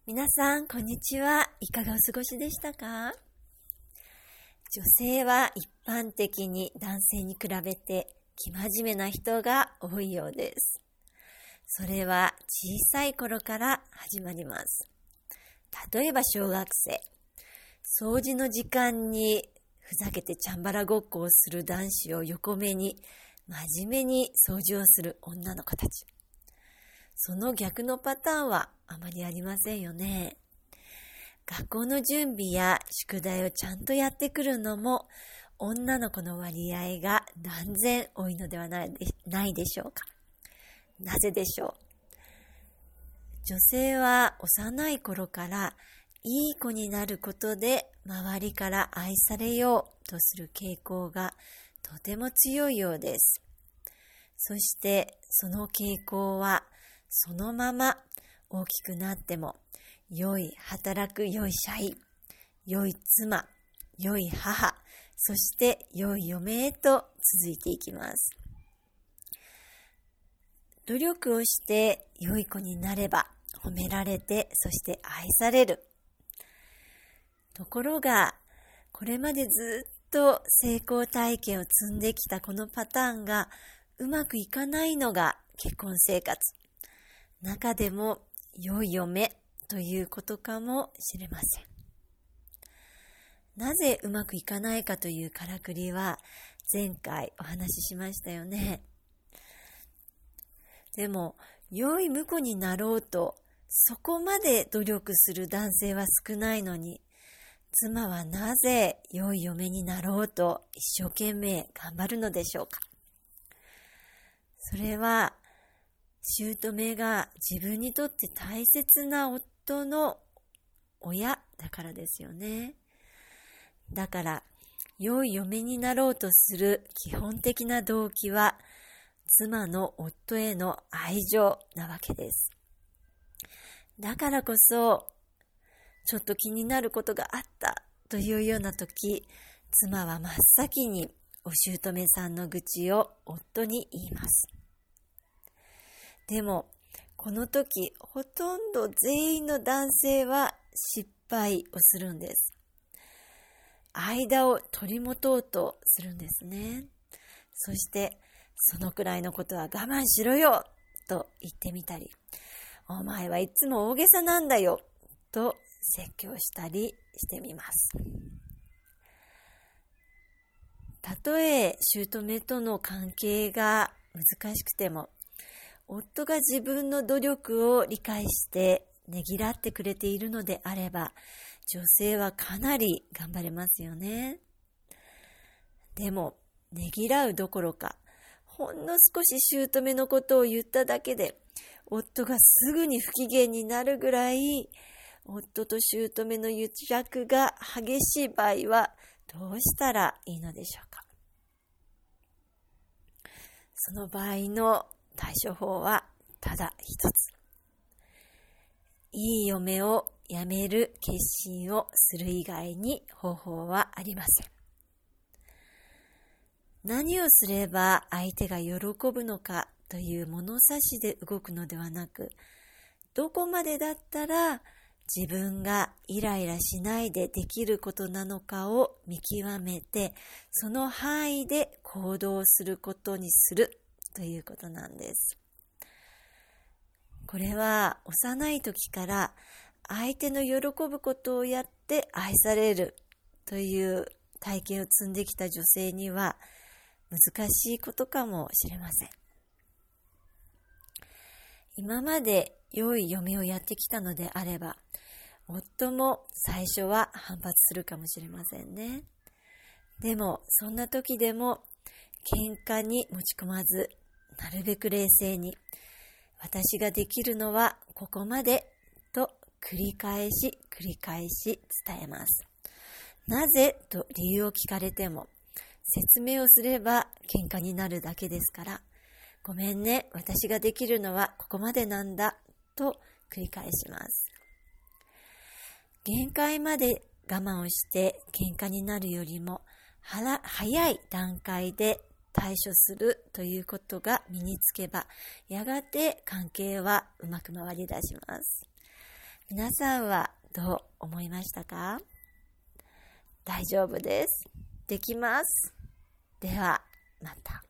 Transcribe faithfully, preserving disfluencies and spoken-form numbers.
皆さん、こんにちは。いかがお過ごしでしたか？女性は一般的に男性に比べて生真面目な人が多いようです。それは小さい頃から始まります。例えば小学生、掃除の時間にふざけてチャンバラごっこをする男子を横目に真面目に掃除をする女の子たち。その逆のパターンはあまりありませんよね。学校の準備や宿題をちゃんとやってくるのも女の子の割合が断然多いのではないで、ないでしょうか。なぜでしょう。女性は幼い頃からいい子になることで周りから愛されようとする傾向がとても強いようです。そしてその傾向はそのまま大きくなっても良い働く良い社員、良い妻、良い母、そして良い嫁へと続いていきます。努力をして良い子になれば褒められて、そして愛される。ところが、これまでずっと成功体験を積んできたこのパターンがうまくいかないのが結婚生活。中でも良い嫁ということかもしれません。なぜうまくいかないかというからくりは前回お話ししましたよね。でも良い婿になろうとそこまで努力する男性は少ないのに、妻はなぜ良い嫁になろうと一生懸命頑張るのでしょうか。それは姑が自分にとって大切な夫の親だからですよね。だから良い嫁になろうとする基本的な動機は妻の夫への愛情なわけです。だからこそちょっと気になることがあったというような時、妻は真っ先にお姑さんの愚痴を夫に言います。でもこの時ほとんど全員の男性は失敗をするんです。間を取り持とうとするんですね。そしてそのくらいのことは我慢しろよと言ってみたり、お前はいつも大げさなんだよと説教したりしてみます。たとえ姑との関係が難しくても、夫が自分の努力を理解してねぎらってくれているのであれば、女性はかなり頑張れますよね。でもねぎらうどころか、ほんの少し姑のことを言っただけで夫がすぐに不機嫌になるぐらい、夫と姑の癒着が激しい場合はどうしたらいいのでしょうか。その場合の対処法はただ一つ。いい嫁を辞める決心をする以外に方法はありません。何をすれば相手が喜ぶのかという物差しで動くのではなく、どこまでだったら自分がイライラしないでできることなのかを見極めて、その範囲で行動することにするということなんです。これは幼い時から相手の喜ぶことをやって愛されるという体験を積んできた女性には難しいことかもしれません。今まで良い嫁をやってきたのであれば、夫も最初は反発するかもしれませんね。でもそんな時でも喧嘩に持ち込まず、なるべく冷静に、私ができるのはここまでと繰り返し繰り返し伝えます。なぜと理由を聞かれても説明をすれば喧嘩になるだけですから、ごめんね、私ができるのはここまでなんだと繰り返します。限界まで我慢をして喧嘩になるよりも早い段階で対処するということが身につけば、やがて関係はうまく回り出します。 皆さんはどう思いましたか？大丈夫です。できます。では、また。